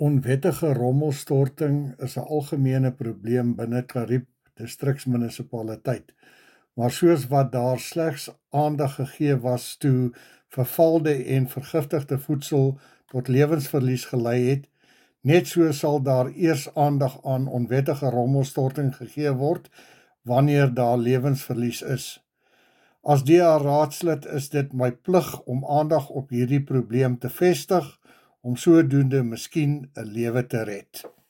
Onwettige rommelstorting is 'n algemene probleem binne Kariep distriksmunisipaliteit, maar soos wat daar slegs aandag gegee was toe vervalde en vergiftigde voedsel tot lewensverlies gelei het, net so sal daar eers aandag aan onwettige rommelstorting gegee word wanneer daar lewensverlies is. As DA raadslid is dit my plig om aandag op hierdie probleem te vestig, om sodoende miskien 'n lewe te red.